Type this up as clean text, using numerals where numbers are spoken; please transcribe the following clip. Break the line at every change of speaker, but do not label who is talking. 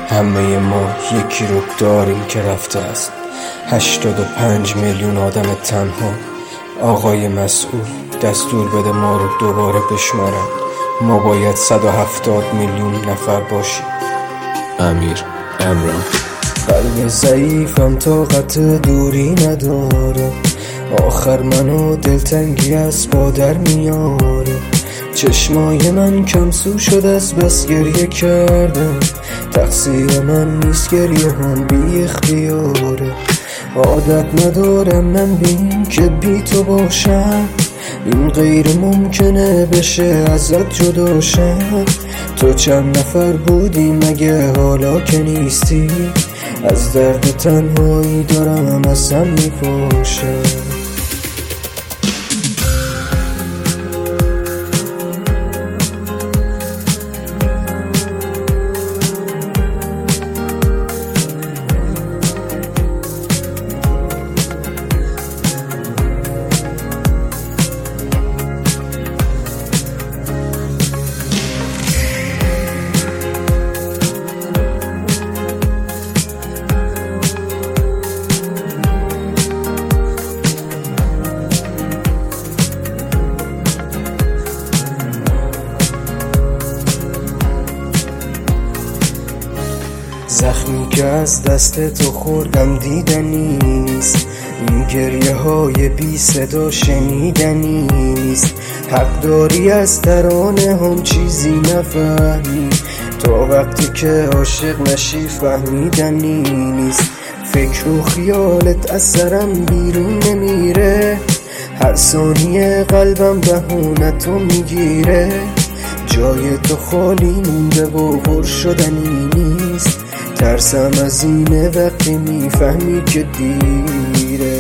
همه ما یکی رو داریم که رفته است. 85 میلیون آدم تنها. آقای مسئول دستور بده ما رو دوباره بشمارن. ما باید 170 میلیون نفر باشیم.
امیر امران.
قلب ضعیفم طاقت دوری نداره، آخر منو دلتنگی از پادر میاره. چشمای من کم سو شد از بس گریه کردم، تقصیر من نیست گریه هم بی اختیاره. عادت ندارم من بین که بی تو باشم، این غیر ممکنه بشه ازت جدا شم. تو چند نفر بودی مگه حالا که نیستی؟ از درد تنهایی دارم ازم میپاشم. زخمی که از دست تو خوردم دیدنی نیست، این گریه های بی صدا شنیدنی نیست. حق داری از ترانه هم چیزی نفهمی، تا وقتی که عاشق نشی فهمیدنی نیست. فکر و خیالت از سرم بیرون نمیره، هر ثانیه قلبم بهونتو میگیره. جای تو خالی مونده و پر شدنی نیست، ترسم از اینه وقتی میفهمی که دیره.